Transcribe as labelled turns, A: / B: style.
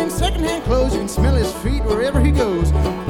A: secondhand clothes. You can smell his feet wherever he goes.